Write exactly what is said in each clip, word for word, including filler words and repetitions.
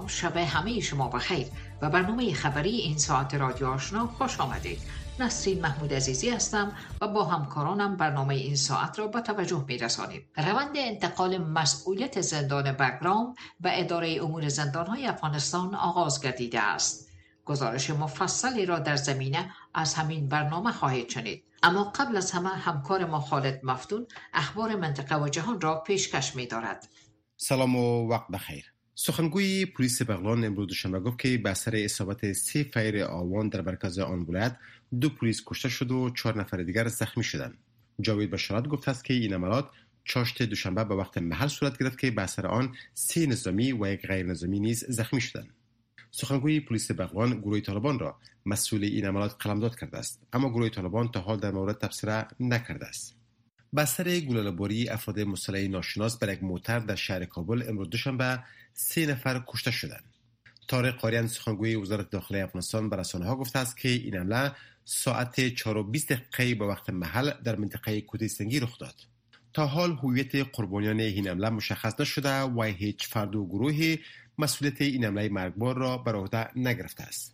شب همه شما بخیر و برنامه خبری این ساعت رادیو آشنا خوش آمدید. نسرین محمود عزیزی هستم و با همکارانم برنامه این ساعت را به توجه می رسانیم. روند انتقال مسئولیت زندان بگرام به اداره امور زندانهای افغانستان آغاز گردیده است. گزارش مفصلی را در زمینه از همین برنامه خواهید شنید. اما قبل از همه همکار ما خالد مفتون اخبار منطقه و جهان را پیشکش می دارد. سلام و وقت بخیر. سخنگوی پلیس بغلان امروز دوشنبه گفت که به اثر اصابت سه فیر آوان در مرکز آن ولایت دو پلیس کشته شد و چهار نفر دیگر زخمی شدند. جاوید بشارت گفته است که این عملیات چاشت دوشنبه به وقت محل صورت گرفت که به اثر آن سه نظامی و یک غیر نظامی نیز زخمی شدند. سخنگوی پلیس بغلان گروه طالبان را مسئول این عملیات قلمداد کرده است، اما گروه طالبان تا حال در مورد تبصره نکرده است. به اثر گلوله‌باری افراد مسلح ناشناس بر یک موتر در شهر کابل امروز دوشنبه سه نفر کشته شدند. طارق قاریان سخنگوی وزارت داخلی افغانستان به رسانه‌ها گفته است که این حمله ساعت چهار و بیست دقیقه به وقت محل در منطقه کوته سنگی رخ داد. تا حال هویت قربانیان این حمله مشخص نشده و هیچ فرد و گروهی مسئولیت این حمله مرگبار را بر عهده نگرفته است.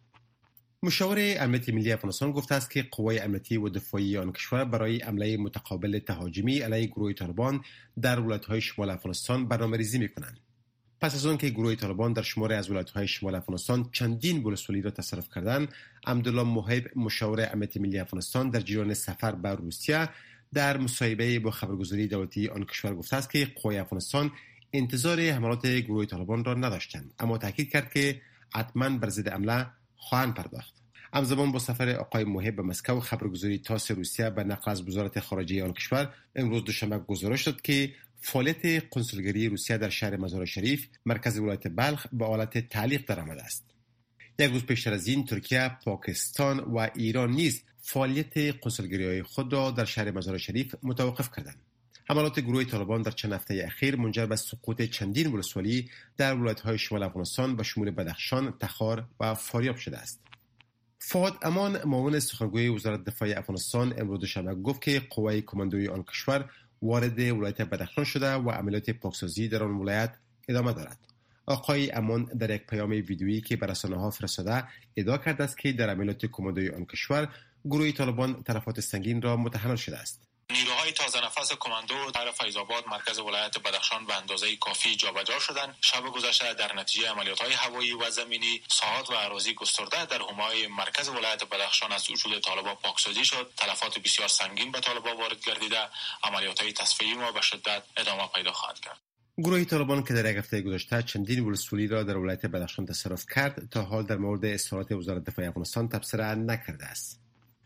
مشاور امنیت ملی افغانستان گفته است که قوای امنیتی و دفاعی آن کشور برای حمله متقابل تهاجمی علیه گروه طالبان در ولایت‌های شمال افغانستان برنامه‌ریزی می‌کنند. پس از آنکه گروه طالبان در شماری از ولایت‌های شمال افغانستان چندین ولسوالی را تصرف کردند، عبدالله محب مشاور امنیت ملی افغانستان در جریان سفر به روسیه در مصاحبه با خبرگزاری دولتی آن کشور گفته است که قوای افغانستان انتظار حملات گروه طالبان را نداشتند، اما تاکید کرد که حتما بر ضد حمله خواهند پرداخت. همزمان با سفر آقای محب به مسکو، خبرگزاری تاس روسیه به نقل از وزارت خارجه آن کشور امروز دوشنبه گزارش داد که فعالیت قنسولگری روسیه در شهر مزار شریف مرکز ولایت بلخ به حالت تعلیق درآمده است. یک روز پیشتر از این ترکیه، پاکستان و ایران نیز فعالیت قنسولگری‌های خود را در شهر مزار شریف متوقف کردند. حملات گروه طالبان در چند هفته اخیر منجر به سقوط چندین ولسوالی در ولایت‌های شمال افغانستان به شمول بدخشان، تخار و فاریاب شده است. فؤاد امان معاون سخنگوی وزارت دفاع افغانستان امروز دوشنبه گفت که قوای کماندویی آن کشور وارد ولایت بدخشان شده و عملیات پاکسازی در آن ولایت ادامه دارد. آقای امان در یک پیام ویدیویی که به رسانه‌ها فرستاده ادعا کرده است که در عملیات کماندویی آن کشور گروه طالبان تلفات سنگین را متحمل شده است. نیروهای تازه نفس کماندو در فیض‌آباد مرکز ولایت بدخشان به اندازه کافی جابجا شدند. شب گذشته در نتیجه عملیات‌های هوایی و زمینی ساحات و اراضی گسترده در حومه مرکز ولایت بدخشان از وجود طالبان پاکسازی شد. تلفات بسیار سنگین به طالبان وارد گردیده عملیات‌های تصفیه‌ای ما به شدت ادامه پیدا خواهد کرد. گروه طالبان که در یک هفته گذشته چندین ولسوالی را در ولایت بدخشان تصرف کرد، تا حال در مورد اظهارات وزارت دفاع افغانستان تبصره نکرده است.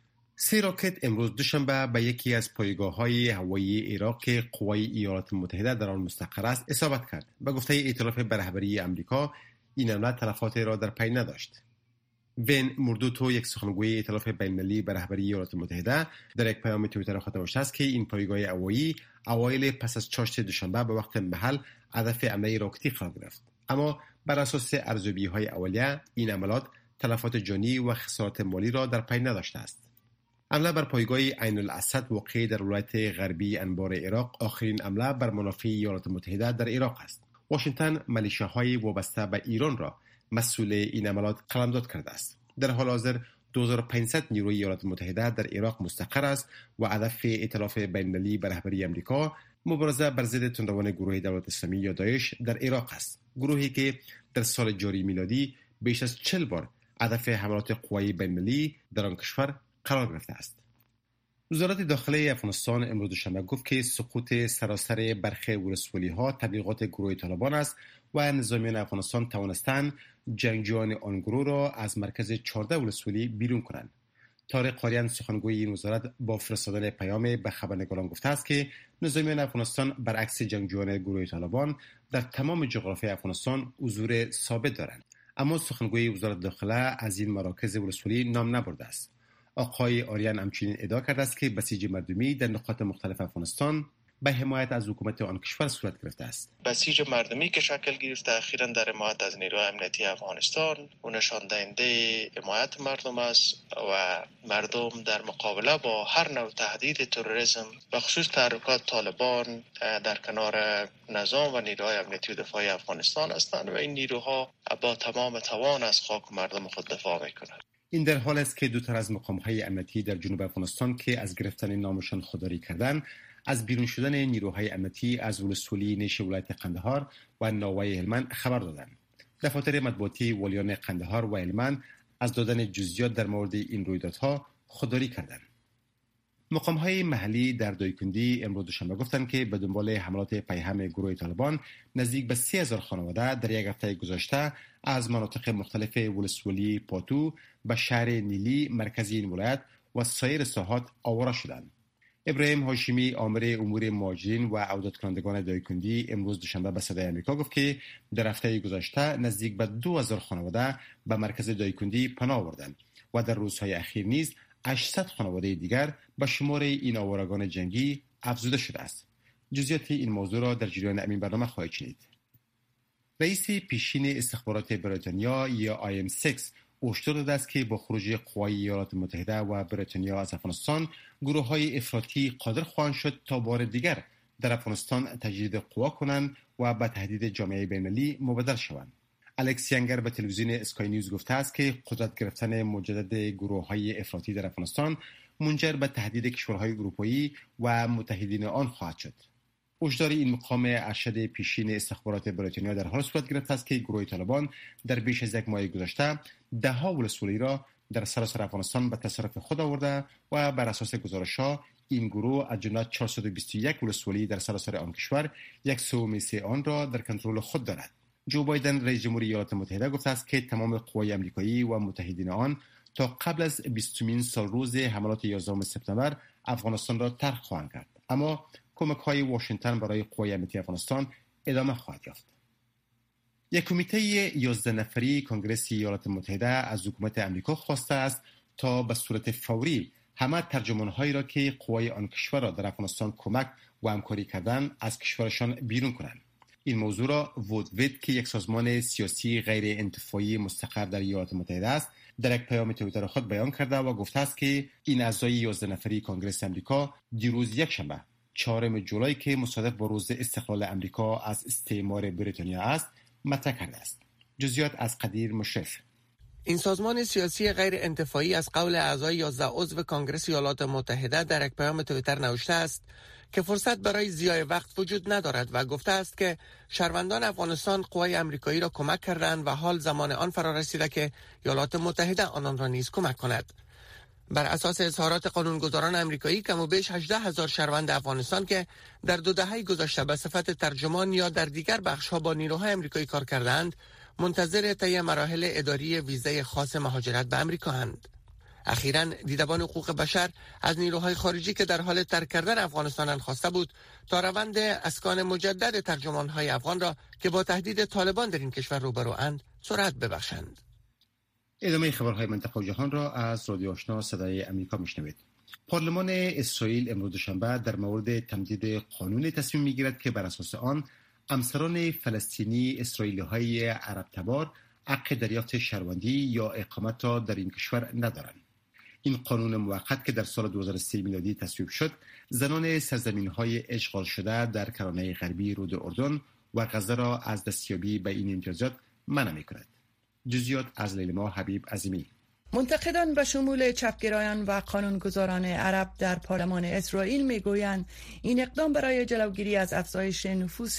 سه راکت امروز دوشنبه به یکی از پایگاه‌های هوایی عراق که قوای ایالات متحده در آن مستقر است اصابت کرد. به گفته ائتلاف به رهبری آمریکا، این حمله تلفات را در پی نداشت. وین موردوتو، یک سخنگوی ائتلاف بین‌المللی به رهبری ایالات متحده، در یک پیام توییتر خود نوشته است که این پایگاه هوایی اوایل پس از چاشت دوشنبه به وقت محل هدف حمله راکتی قرار گرفت، اما بر اساس ارزیابی‌های اولیه این عملیات تلفات جانی و خسارات مالی را در پی نداشته است. حمله بر پایگاه عین الاسد واقع در ولایت غربی انبار عراق آخرین حمله بر منافع ایالات متحده در عراق است. واشنگتن ملیشه‌های وابسته به ایران را مسئول این عملیات قلمداد کرده است. در حال حاضر دو هزار و پانصد نیروی ایالات متحده در عراق مستقر است و هدف ائتلاف بین‌المللی به رهبری آمریکا مبارزه بر ضد تندروان گروه دولت اسلامی یا داعش در عراق است. گروهی که در سال جاری میلادی بیش از چهل بار هدف حملات قوای بین‌المللی در آن کشور قرار گرفته است. وزارت داخلی افغانستان امروز دوشنبه گفت که سقوط سراسر برخی ولسوالی‌ها تبلیغات گروه طالبان است و نظامیان افغانستان توانستند جنگجویان آن گروه را از مرکز چهارده ولسوالی بیرون کنند. طارق قاریان سخنگوی این وزارت با فرستادن پیام به خبرنگاران گفته است که نظامیان افغانستان برعکس جنگجویان گروه طالبان در تمام جغرافی افغانستان حضور ثابت دارند، اما سخنگوی وزارت داخله از این مراکز ولسوالی نام نبرده است. آقای آریان همچنین ادعا کرده است که بسیج مردمی در نقاط مختلف افغانستان به حمایت از حکومت آن کشور صورت گرفته است. بسیج مردمی که شکل گرفته اخیراً در حمایت از نیروهای امنیتی افغانستان و نشان دهنده حمایت مردم است و مردم در مقابله با هر نوع تهدید تروریسم و خصوص تحرکات طالبان در کنار نظام و نیروهای امنیتی و دفاعی افغانستان هستند و این نیروها با تمام توان از خاک مردم خود دفاع میکنند. این در حال است که دو تر از مقام‌های امنیتی در جنوب افغانستان که از گرفتن نامشان خودداری کردند، از بیرون شدن نیروهای امنیتی از ولسوالی نیش ولایت قندهار و ناوه هلمند خبر دادند. دفاتر مطبوعاتی والیان قندهار و هلمند از دادن جزئیات در مورد این رویدادها خودداری کردند. مقام‌های محلی در دایکندی امروز دوشنبه گفتند که به دنبال حملات پیهم گروه طالبان نزدیک به سه هزار خانواده در یک هفته گذشته از مناطق مختلف ولسوالی پاتو به شهر نیلی مرکزی این ولایت و سایر ساحات آواره شدند. ابراهیم هاشمی آمر امور مهاجرین و عودت کنندگان دایکندی امروز دوشنبه به صدای آمریکا گفت که در هفته گذشته نزدیک به دو هزار خانواده به مرکز دایکندی پناه آوردند و در روزهای اخیر نیز هشتصد خانواده دیگر به شمار این آوارگان جنگی افزوده شده است. جزئیات این موضوع را در جریان همین برنامه خواهید شنید. رئیس پیشین استخبارات بریتانیا یا آی ام سیکس هشدار داده است که با خروج قوای ایالات متحده و بریتانیا از افغانستان، گروه‌های افراطی قادر خواهند شد تا بار دیگر در افغانستان تجدید قوا کنند و به تهدید جامعه بین‌المللی مبدل شوند. الکس ینگر به تلویزیون اسکای نیوز گفته است که قدرت گرفتن مجدد گروه‌های افراطی در افغانستان منجر به تهدید کشورهای اروپایی و متحدین آن خواهد شد. هشدار این مقام ارشد پیشین استخبارات بریتانیا در حال صورت گرفته است که گروه طالبان در بیش از یک ماه گذشته ده‌ها ولسوالی را در سراسر افغانستان به تصرف خود آورده و بر اساس گزارش‌ها این گروه از جمله چهارصد و بیست و یک ولسوالی در سراسر آن کشور یک سوم سه آن را در کنترل خود دارد. جو بایدن رئیس جمهوری ایالات متحده گفته است که تمام قوای آمریکایی و متحدین آن تا قبل از بیستمین سالروز حملات یازدهم سپتامبر افغانستان را ترک خواهند کرد، اما کمک‌های واشنگتن برای قوای امنیتی افغانستان ادامه خواهد یافت. یک کمیته یازده نفری کنگره ایالات متحده از حکومت آمریکا خواسته است تا به صورت فوری همه ترجمان‌هایی را که قوای آن کشور را در افغانستان کمک و همکاری کردند از کشورشان بیرون کنند. این موضوع را وودوید که یک سازمان سیاسی غیر انتفاعی مستقر در ایالات متحده است، در یک پیام توییتر خود بیان کرده و گفته است که این اعضای یازده نفری کنگره آمریکا دیروز یک شنبه چهارم جولای که مصادف با روز استقلال آمریکا از استعمار بریتانیا است مطرح کرده است. جزئیات از قدیر مشرف. این سازمان سیاسی غیر انتفاعی از قول اعضای یازده عضو کنگره ایالات متحده در یک پیام توییتر نوشته است که فرصت برای ضیاع وقت وجود ندارد و گفته است که شهروندان افغانستان قوای آمریکایی را کمک کردند و حال زمان آن فرا رسیده که ایالات متحده آنان را نیز کمک کند. بر اساس اظهارات قانونگذاران آمریکایی کم و بیش هجده هزار شهروند افغانستان که در دو دهه گذشته به صفت ترجمان یا در دیگر بخش‌ها با نیروهای آمریکایی کار کردند، منتظر طی مراحل اداری ویزای خاص مهاجرت به آمریکا اند. اخیراً دیدبان حقوق بشر از نیروهای خارجی که در حال ترک کردن افغانستان خواسته بود تا روند اسکان مجدد ترجمان‌های افغان را که با تهدید طالبان در این کشور روبرواند سرعت ببخشند. ادامه خبرهای منطقه و جهان را از رادیو آشنا صدای امریکا میشنوید. پارلمان اسرائیل امروز دوشنبه در مورد تمدید قانون تصمیم میگیرد که بر اساس آن همسران فلسطینی اسرائیلی‌های عرب تبار حق دریافت شهروندی یا اقامت را در این کشور ندارند. این قانون موقت که در سال دو هزار و سه میلادی تصویب شد، زنان سرزمین‌های اشغال شده در کرانه غربی رود اردن و غزه را از دستیابی به این امتیازات منع می‌کند. جزئیات از لیلما حبیب عظیمی. منتقدان به شمول چپگرایان و قانونگذاران عرب در پارلمان اسرائیل میگویند این اقدام برای جلوگیری از افزایش نفوذ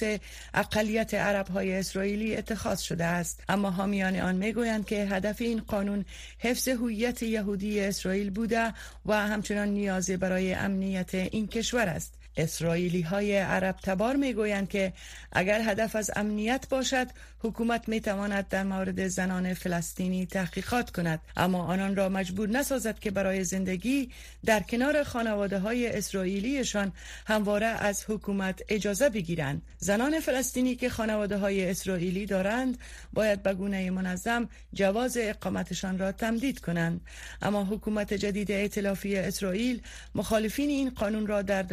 اقلیت عرب‌های اسرائیلی اتخاذ شده است، اما حامیان آن میگویند که هدف این قانون حفظ هویت یهودی اسرائیل بوده و همچنان نیاز برای امنیت این کشور است. اسرائیلی های عرب تبار می گویند که اگر هدف از امنیت باشد حکومت می تواند در مورد زنان فلسطینی تحقیقات کند، اما آنان را مجبور نسازد که برای زندگی در کنار خانواده های اسرائیلیشان همواره از حکومت اجازه بگیرند. زنان فلسطینی که خانواده های اسرائیلی دارند باید به گونه منظم جواز اقامتشان را تمدید کنند، اما حکومت جدید ائتلافی اسرائیل مخالفین این قانون را در درون خود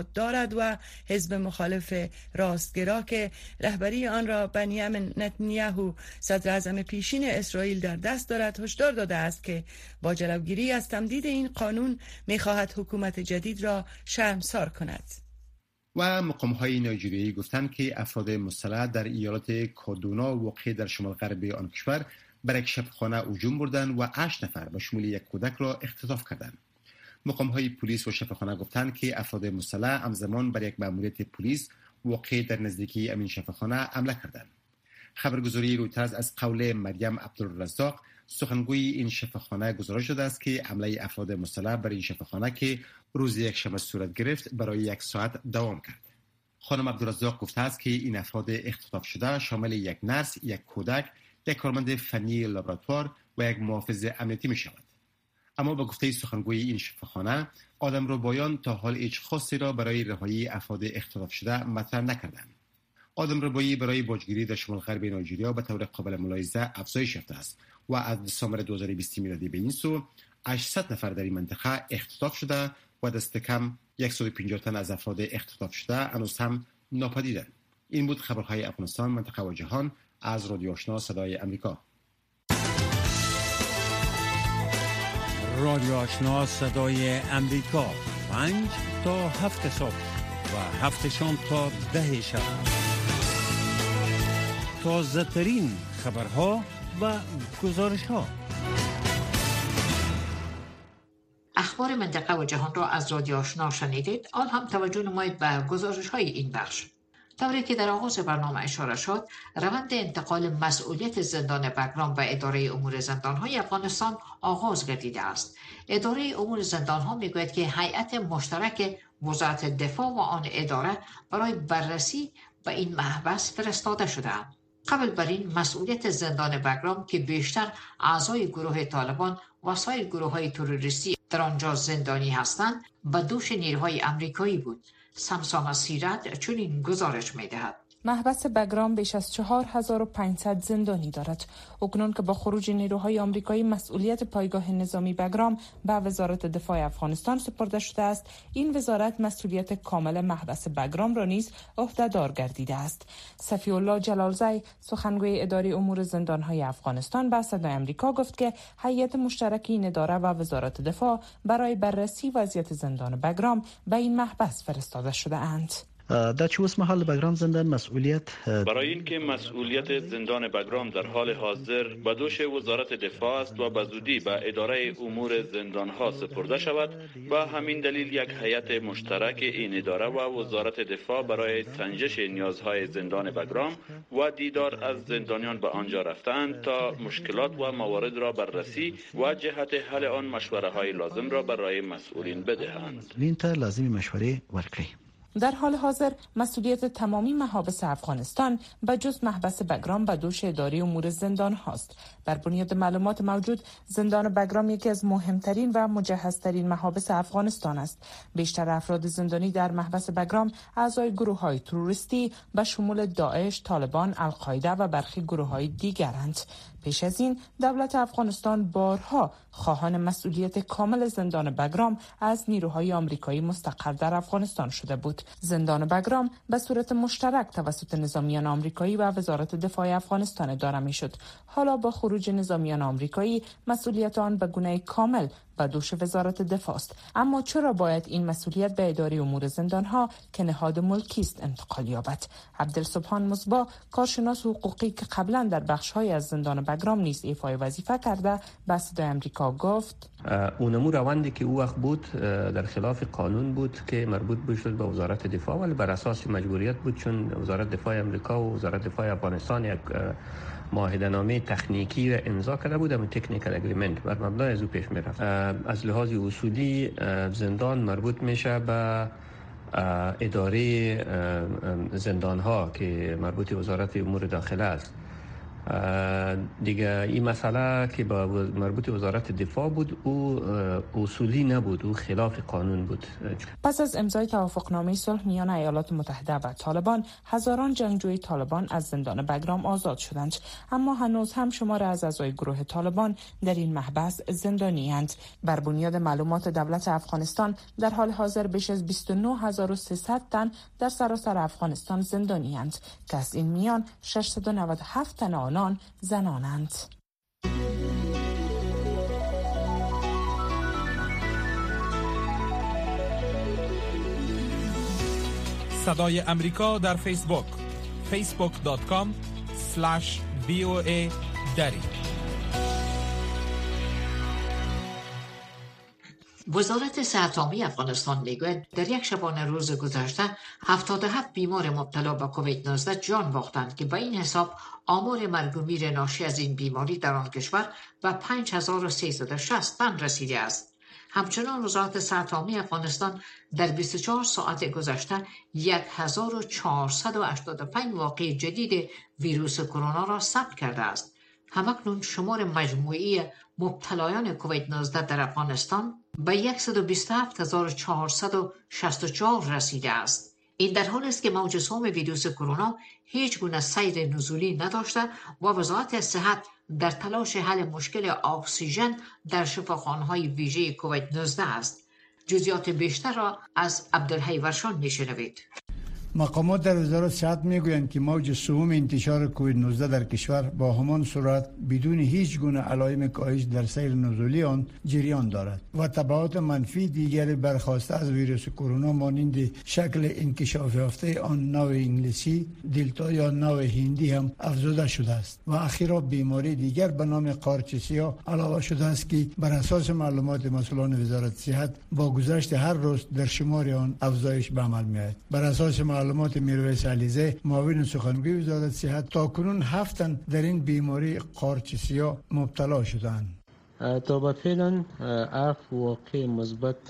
خود دارد و حزب مخالف راستگرا که رهبری آن را بنیامین نتانیاهو صدر اعظم پیشین اسرائیل در دست دارد هشدار داده است که با جلوگیری از تمدید این قانون می‌خواهد حکومت جدید را شرمسار کند. و مقام‌های نایجریایی گفتند که افراد مسلح در ایالات کادونا واقع در شمال غربی آن کشور بر یک شبخانه هجوم بردند و هشت نفر به شمول یک کودک را اختطاف کردند. مقام‌های پلیس و شبخانه گفتند که افراد مسلح همزمان بر یک مأموریت پلیس واقع در نزدیکی امین شبخانه حمله کردند. خبرگزاری رویترز از قول مریم عبدالرزاق سخنگوی این شفاخانه گزارش داده است که حمله افراد مسلح بر این شفاخانه که روز یکشنبه صورت گرفت برای یک ساعت دوام کرد. خانم عبدالرزاق گفته است که این افراد اختطاف شده شامل یک نرس، یک کودک، یک کارمند فنی لابراتوار و یک محافظ امنیتی می شود. اما با گفته سخنگوی این شفاخانه آدم رو بایان تا حال هیچ خاصی را برای رهایی افراد اختطاف شده مطرح نکردند. آدم ربایی برای باجگیری در شمال غربی نایجریا به طور قابل ملاحظه افزایش یافته است و از دسامبر دو هزار و بیست میلادی به این سو هشتصد نفر در این منطقه اختطاف شده و دست کم صد و پنجاه تن از افراد اختطاف شده هنوز هم ناپدیدند. این بود خبرهای افغانستان، منطقه و جهان از رادیو آشنا صدای امریکا. رادیو آشنا صدای امریکا، پنج تا هفت صبح و هفت شام تا ده شب. تازه ترین خبرها و گزارش ها. اخبار منطقه و جهان را از رادیو آشنا شنیدید. آن هم توجه نمایید به گزارش های این بخش. طوری که در آغاز برنامه اشاره شد، روند انتقال مسئولیت زندان بگرام و اداره امور زندان‌های افغانستان آغاز گردیده است. اداره امور زندان‌ها میگوید که هیئت مشترک وزارت دفاع و آن اداره برای بررسی به این محبس فرستاده شده. قبل بر این مسئولیت زندان بگرام که بیشتر اعضای گروه طالبان و سایر گروه‌های تروریستی در آنجا زندانی هستند، به دوش نیروهای آمریکایی بود. سمسام سیرت چنین گزارش می‌دهد. محبس بگرام بیش از چهار هزار و پانصد زندانی دارد. اکنون که با خروج نیروهای آمریکایی مسئولیت پایگاه نظامی بگرام به وزارت دفاع افغانستان سپرده شده است، این وزارت مسئولیت کامل محبس بگرام را نیز عهده‌دار گردیده است. صفی الله جلالزی، سخنگوی اداره امور زندان‌های افغانستان، به صدای آمریکا گفت که هیئت مشترک این اداره و وزارت دفاع برای بررسی وضعیت زندان بگرام به این محبس فرستاده شده اند. دا چې اوس مهال بگرام زندان مسئولیت برای اینکه مسئولیت زندان بگرام در حال حاضر به دوش وزارت دفاع است و به زودی به اداره امور زندانها سپرده شود، با همین دلیل یک هیئت مشترک این اداره و وزارت دفاع برای سنجش نیازهای زندان بگرام و دیدار از زندانیان به آنجا رفتند تا مشکلات و موارد را بررسی و جهت حل آن مشوره های لازم را برای مسئولین بدهند. این تا لازمی مشوره ورکړي. در حال حاضر مسئولیت تمامی محابس افغانستان به جز محبس بگرام به دوش اداره امور زندان هاست. بر بنیاد معلومات موجود، زندان بگرام یکی از مهمترین و مجهزترین محابس افغانستان است. بیشتر افراد زندانی در محبس بگرام اعضای گروه‌های تروریستی به شمول داعش، طالبان، القاعده و برخی گروه‌های دیگرند. پیش از این دولت افغانستان بارها خواهان مسئولیت کامل زندان بگرام از نیروهای آمریکایی مستقر در افغانستان شده بود. زندان بگرام به صورت مشترک توسط نظامیان آمریکایی و وزارت دفاع افغانستان اداره می‌شد. حالا با خروج نظامیان آمریکایی مسئولیت آن به گونه کامل به دوش وزارت دفاع است. اما چرا باید این مسئولیت به اداره امور زندان‌ها که نهاد ملکی است انتقال یابد؟ عبدالسبحان مصباح، کارشناس حقوقی که قبلا در بخش‌های از زندان بگرام نیز ایفای وظیفه کرده، به صدای آمریکا گفت اونمو روندی که او وقت بود در خلاف قانون بود که مربوط بود به وزارت دفاع، ولی بر اساس مجبوریت بود، چون وزارت دفاع آمریکا و وزارت دفاع افغانستان یک معاهده نامه تکنیکی را امضا کرده بود، اما تکنیکال اگریمنت بر مبنای از او پیش می رفت. از لحاظ اصولی زندان مربوط میشه به اداره زندان ها که مربوط وزارت امور داخله است دیگه این مسئله که با مربوط وزارت دفاع بود او اصولی نبود، او خلاف قانون بود. پس از امضای توافقنامه صلح میان ایالات متحده و طالبان، هزاران جنگجوی طالبان از زندان بگرام آزاد شدند، اما هنوز هم شمار از اعضای گروه طالبان در این محبس زندانی‌اند. بر بنیاد معلومات دولت افغانستان در حال حاضر بیش از بیست و نه هزار و سیصد تن در سراسر افغانستان زندانی‌اند که از این میان ششصد و نود و هفت تن آنان زنانند. صدای امریکا در فیسبوک فیسبوک دات کام اسلش وی او ای دری. وزارت صحت عامه افغانستان میگوید در یک شبانه روز گذشته هفتاد و هفت بیمار مبتلا به کووید نوزده جان باختند که به این حساب آمار مرگ و میر ناشی از این بیماری در آن کشور به پنج هزار و سیصد و شصت تن رسیده است. همچنان وزارت صحت عامه افغانستان در بیست و چهار ساعت گذشته هزار و چهارصد و هشتاد و پنج واقعه جدید ویروس کرونا را ثبت کرده است. همکنون شمار مجموعی مبتلایان کووید نوزده در افغانستان به صد و بیست و هفت هزار و چهارصد و شصت و چهار رسیده است. این در حالی است که موج سوم ویروس کرونا هیچ گونه سیر نزولی نداشته و وزارت صحت در تلاش حل مشکل اکسیژن در شفاخانه‌های ویژه کووید نوزده است. جزئیات بیشتر را از عبدالحی ورشان میشنوید. مقامات در وزارت صحت میگویند که موج سوم انتشار کووید نوزده در کشور با همان سرعت بدون هیچ گونه علائم کاهش در سیر نزولی آن جریان دارد و تبعات منفی دیگری برخاسته از ویروس کرونا مانند شکل انکشاف یافته آن نوع انگلیسی دلتا یا نوع هندی هم افزوده شده است و اخیرا بیماری دیگر به نام قارچ سیاه علاوه شده است که بر اساس معلومات مسئولان وزارت صحت با گذشت هر روز در شمار آن افزایش به عمل می‌آید. بر اساس معلومات میرویس علیزه معاون سخنگوی وزارت صحت تاکنون هفت تن در این بیماری قارچ سیاه مبتلا شدند. تا به فعلا هفت واقع مثبت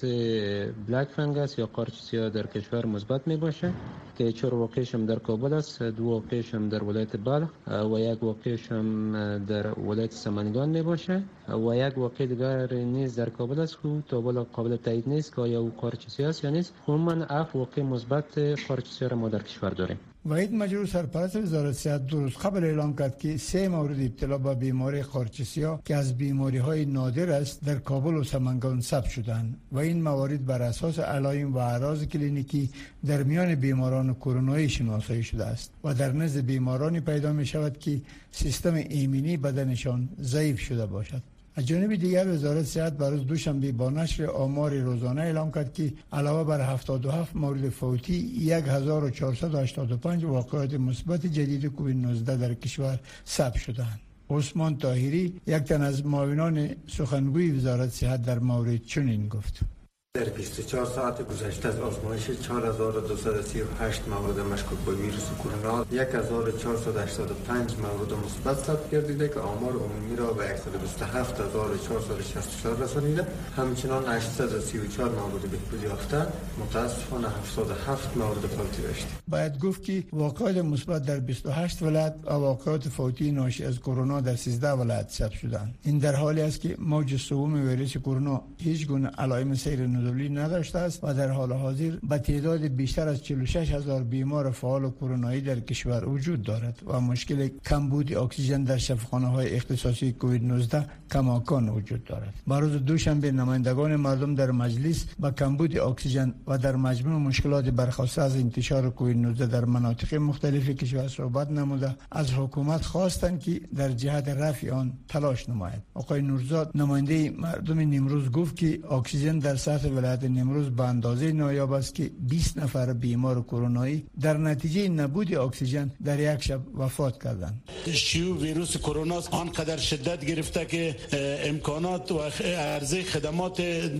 بلک فنگس یا قارچ سیاه در کشور مثبت می باشه که چهار واقعش هم در کابل است، دو واقعش هم در ولایت بلخ و یک واقعش هم در ولایت سمنگان می باشه و یک واقع دیگر نیز در کابل است که تا بالا قابل تایید نیست که آیا او قارچ سیاه است یا نیست. عموما هفت واقع مثبت قارچ سیاه را ما در کشور داریم. وحید مجروح سرپرست وزارت صحت دو روز قبل اعلام کرد که سه مورد ابتلا به بیماری قارچ سیاه که از بیماری‌های نادر است در کابل و سمنگان ثبت شدند و این موارد بر اساس علائم و اعراض کلینیکی در میان بیماران کرونایی شناسایی شده است و در نزد بیمارانی پیدا می شود که سیستم ایمنی بدنشان ضعیف شده باشد. از جانب دیگر وزارت صحت بروز دوشنبه با نشر آمار روزانه اعلام کرد که علاوه بر هفتاد و هفت مورد فوتی هزار و چهارصد و هشتاد و پنج واقعات مثبت جدید کووید نوزده در کشور ثبت شدند. عثمان طاهری یک تن از معاونان سخنگوی وزارت صحت در مورد چنین گفت: در بیست و چهار ساعت گذشته از آزمایش چهار هزار و دویست و سی و هشت مورد مشکوک به ویروس کرونا هزار و چهارصد و هشتاد و پنج مورد مثبت ثبت گردیده که آمار عمومی را به صد و بیست و هفت هزار و چهارصد و شصت و چهار رسانیده. همچنان هشتصد و سی و چهار مورد بهبود یافته، متاسفانه هفتاد و هفت مورد فوتی داشت. باید گفت که واقعات مثبت در بیست و هشت ولایت و واقعات فوتی ناشی از کرونا در سیزده ولایت ثبت شدند. این در حالی است که موج سوم ویروس کرونا هیچ گونه علائم سیر نزولی نداشته است و در حال حاضر به تعداد بیشتر از چهل و شش هزار بیمار فعال و کرونایی در کشور وجود دارد و مشکل کمبود اکسیژن در شفاخانه‌های اختصاصی کووید نوزده کماکان وجود دارد. بروز دوشنبه نمایندگان مردم در مجلس با کمبود اکسیژن و در مجموع مشکلات برخاسته از انتشار کووید نوزده در مناطق مختلف کشور صحبت نموده از حکومت خواستند که در جهت رفع آن تلاش نماید. آقای نورزاد نماینده مردم نیمروز گفت که اکسیژن در سطح ولایت نیمروز به اندازه نایاب است که بیست نفر بیمار کرونایی در نتیجه نبود اکسیژن در یک شب وفات کردند. شیوع ویروس کرونا آنقدر شدت گرفته که امکانات و عرضه خدمات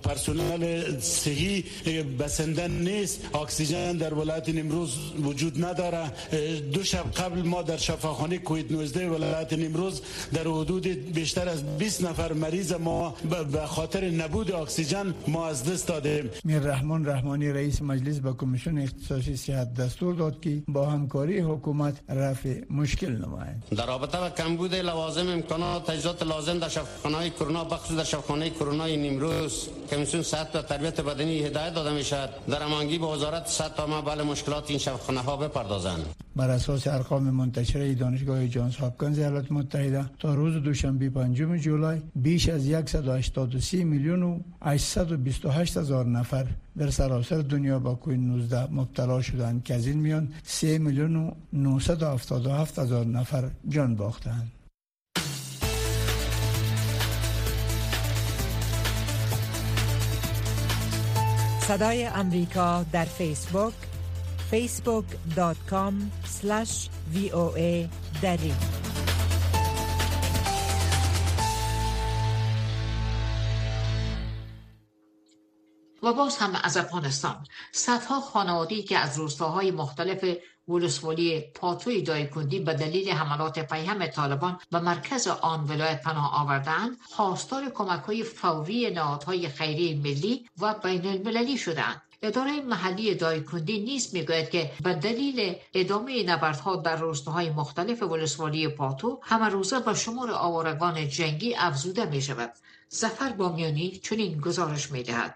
پرسنل صحی بسنده نیست. اکسیژن در ولایت نیمروز وجود نداره. دو شب قبل ما در شفاخانه کووید نوزده ولایت نیمروز در حدود بیشتر از بیست نفر مریض ما به خاطر نبود اکسیژن ما از فرستادیم. میر رحمان رحمانی رئیس مجلس به کمیسیون اختصاصی صحت دستور داد که با همکاری حکومت رفع مشکل نماید. در رابطه با کمبود لوازم، امکانات، تجهیزات لازم در شفاخانه‌های کرونا، بخصوص در شفاخانه کرونا نیمروز، کمیسیون صحت و تربیت بدنی هدایت داده میشد در هماهنگی با وزارت صحت تا به مشکلات این شفاخانه‌ها بپردازند. بر اساس ارقام منتشره دانشگاه جانز هاپکینز ایالات متحده تا روز دوشنبه پنجم جولای بیش از صد و هشتاد و سه میلیون و هشتصد و بیست و هشت هزار نفر در سراسر دنیا با کووید نوزده مبتلا شدند که از این میان سه میلیون و نهصد و هفتاد و هفت هزار نفر جان باختند. صدای امریکا در فیسبوک facebook dot com slash v o a دری. و باز هم از افغانستان صدها خانواده‌ای که از روستاهای مختلف ولسوالی پاتوی دایکندی به دلیل حملات پیهم طالبان به مرکز آن ولایت پناه آوردند، خواستار کمک‌های فوری نهادهای خیریه ملی و بین المللی شدند. اداره محلی دایکندی نیز میگوید که به دلیل ادامه نبردها در روستاهای مختلف ولسوالی پاتو همه روزه به شمار آوارگان جنگی افزوده می شود. ظفر بامیانی چنین گزارش می دهد.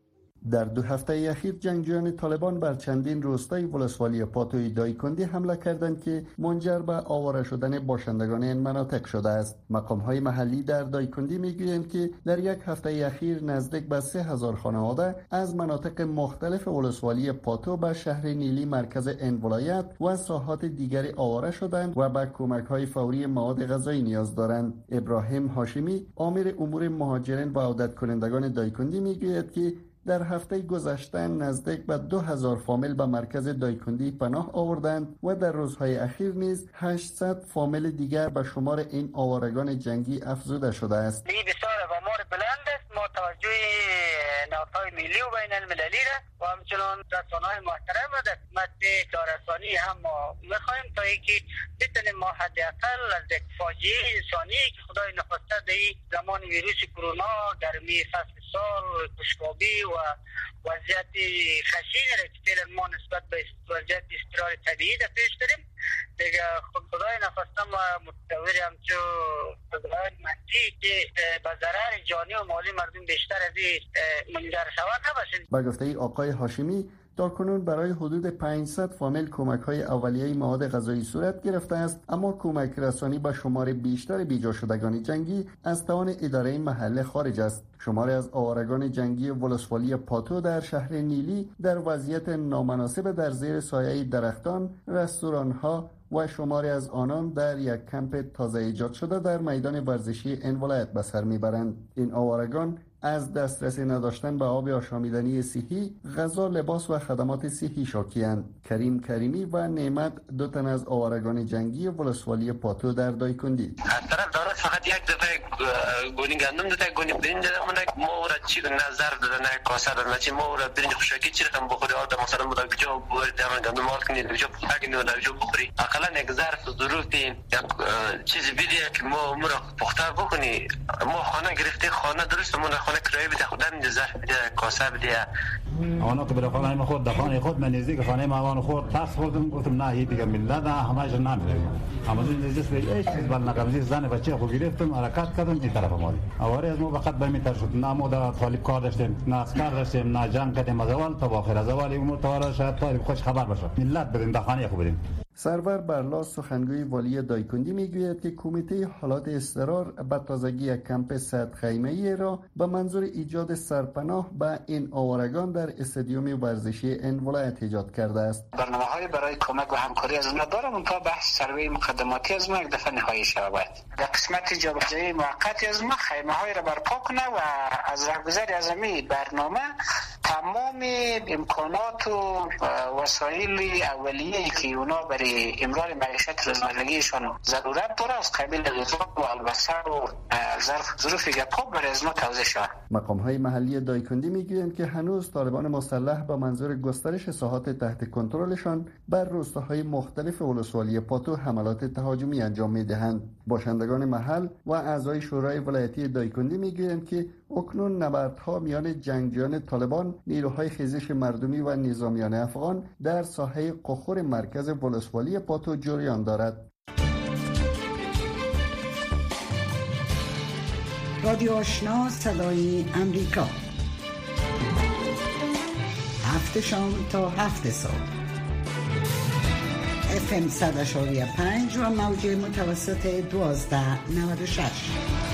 در دو هفته اخیر جنگجویان طالبان بر چندین روستای ولسوالی پاتوی دایکندی حمله کردند که منجر به آواره شدن باشندگان این مناطق شده است. مقام‌های محلی در دایکندی میگویند که در یک هفته اخیر نزدیک به سه هزار خانواده از مناطق مختلف ولسوالی پاتو به شهر نیلی مرکز این ولایت و ساحات دیگری آواره شدند و به کمک‌های فوری مواد غذایی نیاز دارند. ابراهیم هاشمی، آمر امور مهاجرین و عودت کنندگان دایکندی میگوید که در هفته گذشته نزدیک به دو هزار فامیل به مرکز دایکندی پناه آوردند و در روزهای اخیر نیز هشتصد فامیل دیگر به شمار این آوارگان جنگی افزوده شده است. این بسیار آمار بلند است. ما توجه نهادهای ملی و بین المللی را و همچنان رسانه‌های محترم را در خدمت داررسانی هم ما می‌خواهیم تا اینکه بتونیم ما حداقل از یک فاجعه انسانی که خدای نخواسته در زمان ویروس کرونا، گرمی فصل سال، خشکابی و وضعیت خشین را که فعلا ما نسبت به وضعیت استقرار طبیعی در پیش داریم، دیگه خدای نخواسته ما متصور همچو خدای منطقی که به ضرر جانی و مالی مردم بیشتر از این منجر شود نباشد. با گفته آقای هاشمی، تا کنون برای حدود پانصد فامیل کمک‌های اولیه مواد غذایی صورت گرفته است، اما کمک رسانی به شمار بیشتر بیجا شدگان جنگی از توان اداره محل خارج است. شماری از آوارگان جنگی ولسوالی پاتو در شهر نیلی در وضعیت نامناسب در زیر سایه درختان، رستوران‌ها و شماری از آنان در یک کمپ تازه ایجاد شده در میدان ورزشی این ولایت به سر میبرند. این آوارگان از دسترسی نداشتن به آب آشامیدنی صحی، غذا، لباس و خدمات صحی شاکی‌اند. کریم کریمی و نعمت، دو تن از آوارگان جنگی ولسوالی پاتو در دایکندی. از طرف دولت فقط یک دفعه گونی گندم داده، گونی برنج داده، ما را چی نظر داده، نه کاسه داده، چی ما را برنج خوشکی چی رقم بخوری، آدم مثلا بوده بجا بوری دارن گندم مال کنی، بجا پخته کنی و بجا بخوری. اقلا یک ظرف ظروف دین، یک چیزی بیدی که ما مرا پخته بکنی، ما خانه گرفته، خانه درست مون خانه کرایه بده، خودم این ظرف بده، کاسه بده. آنها که به خانه ما خود دفعه خود من نزدیک خانه ما وان خود تاس خوردم، گفتم نه یه دیگه ملت همش نمیره. اما این نزدیک هیچ چیز بل نکردم، زن بچه خود گرفتم، حرکت کردم این طرف ما. آواره از ما فقط به میتر شد، نه ما در طالب کار داشتیم، نه اسکار داشتیم، نه جنگ کردیم از اول تا آخر. از اول امور تا شاید طالب خوش خبر باشه، ملت بدیم در خانه خود بدیم. سرور برلاس، سخنگوی والی دایکندی، میگوید که کمیته حالات اضطرار به تازگی کمپ صد خیمه‌ای را به منظور ایجاد سرپناه به این آوارگان در استادیوم ورزشی این ولایت ایجاد کرده است. برنامه‌های برای کمک و همکاری از ما دارم، اون تا بحث سروی مقدماتی از ما یک دفعه نهایی شود. در قسمت جابجایی موقتی از ما خیمه‌های را برپا کنه و از راهگذری از می برنامه تمام امکانات و وسایل اولیه‌ای که اونا برای امرار معیشت روزمرگیشون ضرورت داره از قبیل غذا و البسه و ظرف ظروف گپا برای از ما توضیح شد. مقام‌های محلی دایکندی میگویند که هنوز طالبان مسلح با منظور گسترش ساحات تحت کنترلشان بر روستاهای مختلف ولسوالی پاتو حملات تهاجمی انجام میدهند. باشندگان محل و اعضای شورای ولایتی دایکندی میگویند که اکنون نبردها میان جنگجویان طالبان، نیروهای خیزش مردمی و نظامیان افغان در ساحه قخور مرکز ولسوالی پاتو جریان دارد. رادیو آشنا صدای امریکا، هفت شام تا هفت صبح، اف ام صد و پنج و موج متوسط دوازده نود و شش.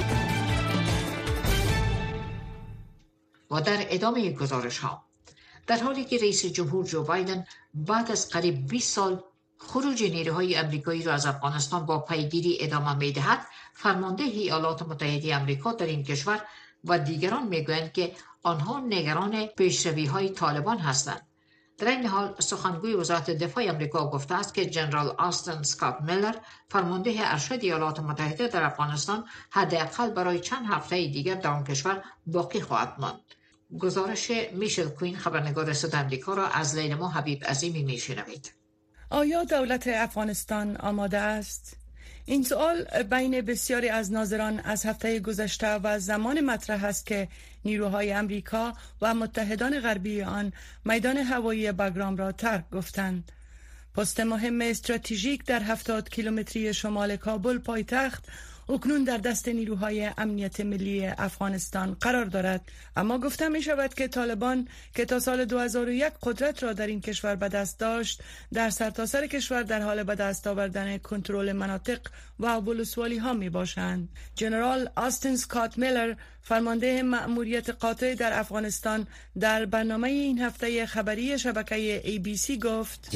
و در ادامه گزارش ها، در حالی که رئیس جمهور جو بایدن بعد از قریب بیست سال خروج نیروهای آمریکایی را از افغانستان با پیگیری ادامه می‌دهد، فرمانده ایالات متحده آمریکا در این کشور و دیگران میگویند که آنها نگران پیشروی‌های طالبان هستند. در این حال سخنگوی وزارت دفاع آمریکا گفته است که جنرال آستن اسکات میلر، فرمانده ارشد ایالات متحده در افغانستان، حداقل برای چند هفته دیگر در آن کشور باقی خواهد ماند. گزارش میشل کوین، خبرنگار صدای آمریکا، را از لیلما حبیب عظیمی میشنوید. آیا دولت افغانستان آماده است؟ این سوال بین بسیاری از ناظران از هفته گذشته و زمان مطرح است که نیروهای آمریکا و متحدان غربی آن میدان هوایی بگرام را ترک گفتند. پست مهم استراتژیک در هفتاد کیلومتری شمال کابل پایتخت اکنون در دست نیروهای امنیت ملی افغانستان قرار دارد، اما گفته می شود که طالبان که تا سال دو هزار و یک قدرت را در این کشور به دست داشت، در سرتاسر کشور در حال به دست آوردن کنترل مناطق و ولسوالی ها می باشند. جنرال آستن اسکات میلر، فرمانده مأموریت قاطع در افغانستان، در برنامه این هفته خبری شبکه ای بی سی گفت: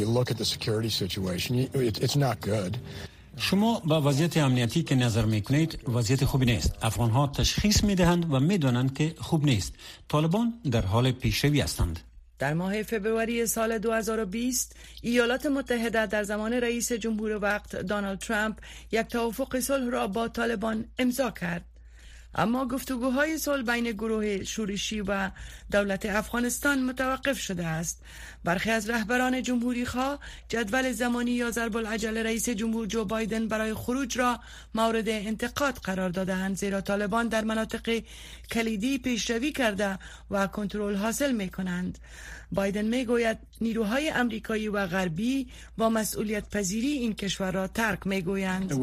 شما با وضعیت امنیتی که نظر میکنید وضعیت خوبی نیست. افغانها تشخیص میدهند و میدانند که خوب نیست. طالبان در حال پیشروی هستند. در ماه فوریه سال دو هزار و بیست ایالات متحده در زمان رئیس جمهور وقت دونالد ترامپ یک توافق صلح را با طالبان امضا کرد، اما گفتگوهای صلح بین گروه شورشی و دولت افغانستان متوقف شده است. برخی از رهبران جمهوری خواه جدول زمانی یا ضرب العجل رئیس جمهور جو بایدن برای خروج را مورد انتقاد قرار دادند، زیرا طالبان در مناطق کلیدی پیشروی کرده و کنترل حاصل می کنند. بایدن می گوید نیروهای امریکایی و غربی با مسئولیت پذیری این کشور را ترک می گویند.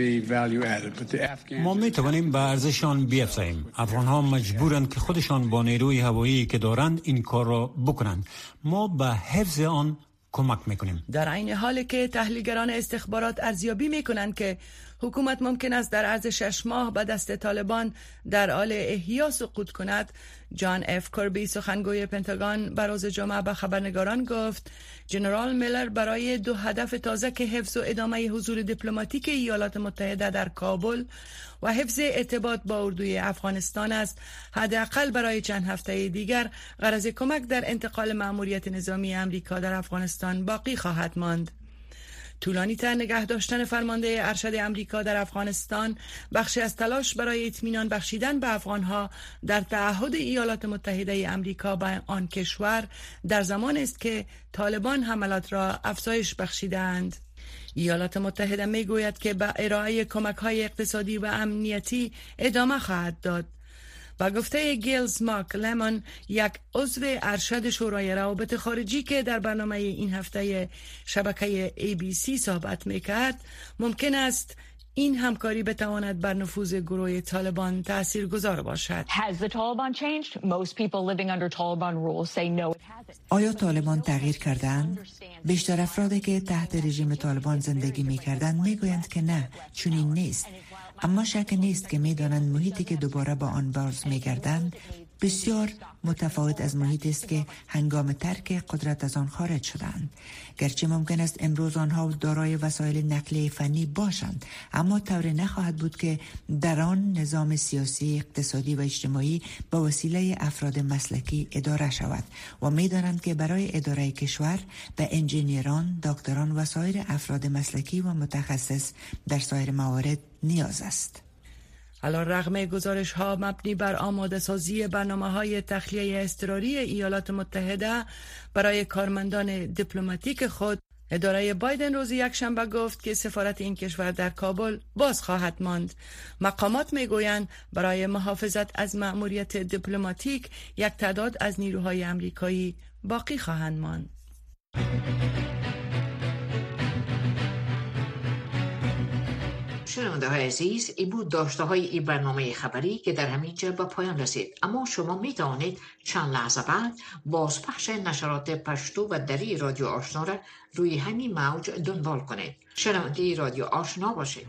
ما می توانیم به ارزششان بیافزاییم. افغان ها مجبورند که خودشان با نیروی هوایی که دارند این کار را بکنند. ما به حفظ آن کمک میکنیم. در عین حالی که تحلیلگران استخبارات ارزیابی میکنند که حکومت ممکن است در عرض شش ماه به دست طالبان در حال احیا سقوط کند، جان اف کربی، سخنگوی پنتاگون، بر روز جمعه به خبرنگاران گفت جنرال میلر برای دو هدف تازه که حفظ و ادامه حضور دیپلماتیک ایالات متحده در کابل و حفظ ارتباط با اردوی افغانستان است، حداقل برای چند هفته دیگر غرض کمک در انتقال مأموریت نظامی امریکا در افغانستان باقی خواهد ماند. طولانی تر نگه داشتن فرمانده ارشد امریکا در افغانستان بخشی از تلاش برای اطمینان بخشیدن به افغانها در تعهد ایالات متحده امریکا به آن کشور در زمان است که طالبان حملات را افزایش بخشیدند. ایالات متحده می گوید که به ارائه کمک‌های اقتصادی و امنیتی ادامه خواهد داد. با گفته گیلز ماک لمن، یک عضو ارشد شورای روابط خارجی که در برنامه این هفته شبکه ای بی سی صحبت میکرد، ممکن است این همکاری بتواند بر نفوذ گروه طالبان تاثیرگذار باشد. آیا طالبان تغییر کردند؟ بیشتر افرادی که تحت رژیم طالبان زندگی میکردند میگویند که نه، چنین نیست. اما شک نیست که میدانند محیطی که دوباره با آن باز میگردند بسیار متفاوت از محیط است که هنگام ترک قدرت از آن خارج شدند. گرچه ممکن است امروز آنها دارای وسایل نقلیه فنی باشند، اما طوری نخواهد بود که در آن نظام سیاسی، اقتصادی و اجتماعی به وسیله افراد مسلکی اداره شود و می‌دانند که برای اداره کشور به انجینیران، دکتران و سایر افراد مسلکی و متخصص در سایر موارد نیاز است. علیرغم گزارش ها مبنی بر آماده سازی برنامه های تخلیه اضطراری ایالات متحده برای کارمندان دیپلماتیک خود، اداره بایدن روز یکشنبه گفت که سفارت این کشور در کابل باز خواهد ماند. مقامات میگویند برای محافظت از مأموریت دیپلماتیک یک تعداد از نیروهای امریکایی باقی خواهند ماند. شنونده های عزیز، ای بود داشته های این برنامه خبری که در همین جا به پایان رسید، اما شما می توانید چند لحظه بعد بازپخش نشرات پشتو و دری رادیو آشنا را روی همین موج دنبال کنید. شنونده رادیو آشنا باشید.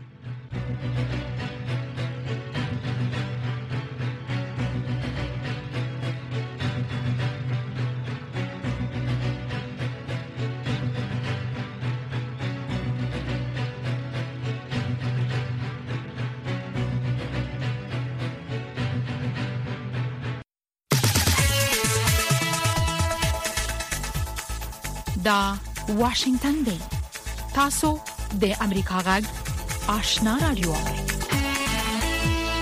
دا واشنگتن دی تاسو د امریکا غږ آشنا رادیو.